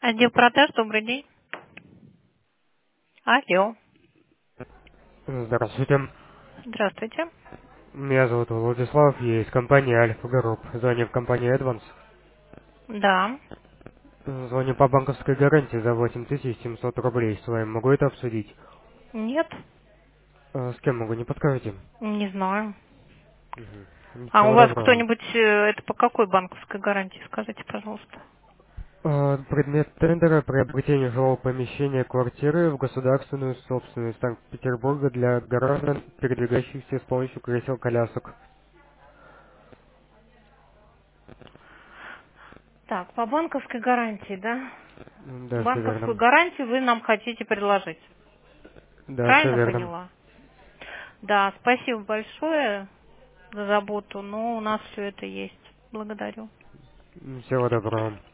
Отдел продаж, добрый день. Алло, Здравствуйте. здравствуйте. Меня зовут Владислав, я из компании Альфа Групп. Звоню в компанию Advance. Да, Звоню по банковской гарантии за 8700 рублей. С вами могу это обсудить? нет, С кем могу, не подскажете? не знаю. А у Всего вас доброго. кто-нибудь, это по какой банковской гарантии, скажите, пожалуйста? Предмет тендера — приобретение жилого помещения квартиры в государственную собственность Санкт-Петербурга для граждан, передвигающихся с помощью кресел-колясок. Так, по банковской гарантии, да? Да, все Банковскую верно. гарантию вы нам хотите предложить. Да, все Правильно верно. поняла? Да, спасибо большое за заботу, но у нас все это есть. Благодарю. Всего доброго.